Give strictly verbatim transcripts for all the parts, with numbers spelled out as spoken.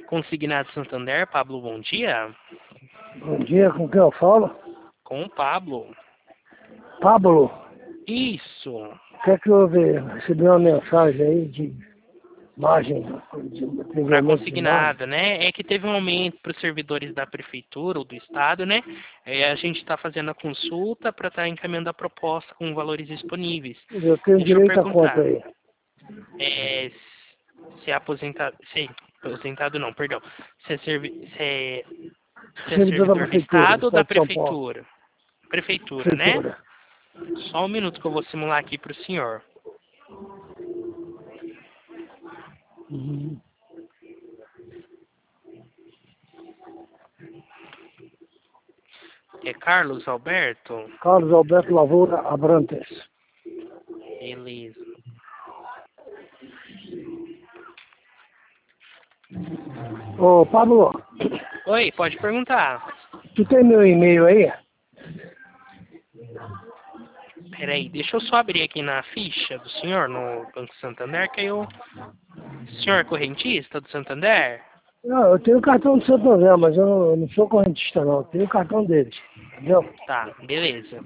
Consignado Santander, Pablo, bom dia. Bom dia, com quem eu falo? Com o Pablo. Pablo, Isso. o que é que houve? Recebi uma mensagem aí de imagem, de Para atendimento de imagem. consignado, né? É que teve um aumento para os servidores da prefeitura ou do estado, né? É, a gente está fazendo a consulta para estar encaminhando a proposta com valores disponíveis. Eu tenho Deixa eu direito a quanto perguntar. aí? É, se é aposentado, se, aposentado não, perdão. Se é, servi, se é, se é Servidor da servidor do prefeitura, estado ou da Estado de São Paulo. prefeitura? Prefeitura, né? Prefeitura. Só um minuto que eu vou simular aqui para o senhor. Uhum. É Carlos Alberto? Carlos Alberto Lavoura Abrantes. Beleza. Ô, Pablo, Oi, pode perguntar. tu tem meu e-mail aí? Peraí, deixa eu só abrir aqui na ficha do senhor no Banco Santander, que eu... O senhor é correntista do Santander? Não, eu tenho o cartão do Santander, mas eu não, eu não sou correntista não, eu tenho o cartão deles, entendeu? Tá, beleza.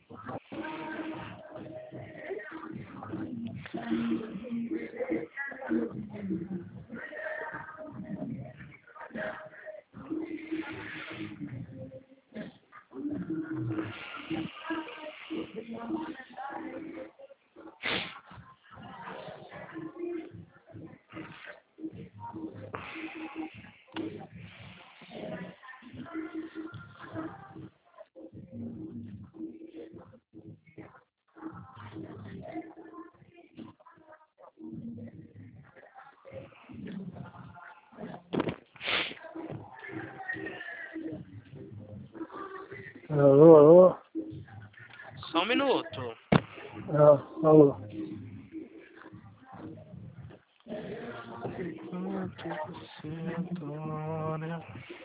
Alô, alô? Só um minuto. Ah, alô. Quanto você adora.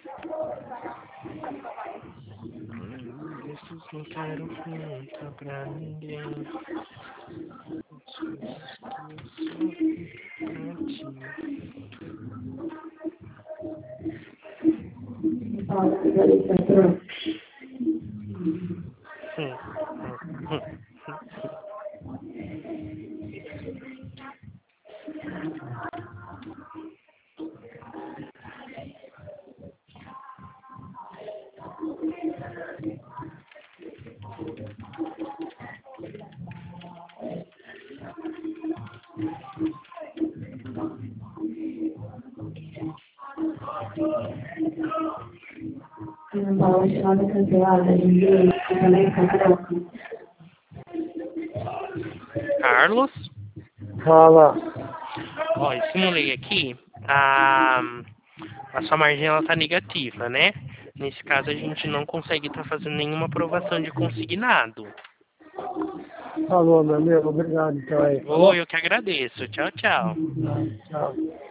Esses não quero contar pra ninguém. As coisas que eu só fiz pra ti. Hum, hum, hum. Carlos? Fala. Ó, eu simulei aqui, a, a sua margem ela tá negativa, né? Nesse caso a gente não consegue estar fazendo nenhuma aprovação de consignado. Falou, meu amigo, obrigado então aí. Ô, Falou? eu que agradeço. Tchau, tchau. Tchau.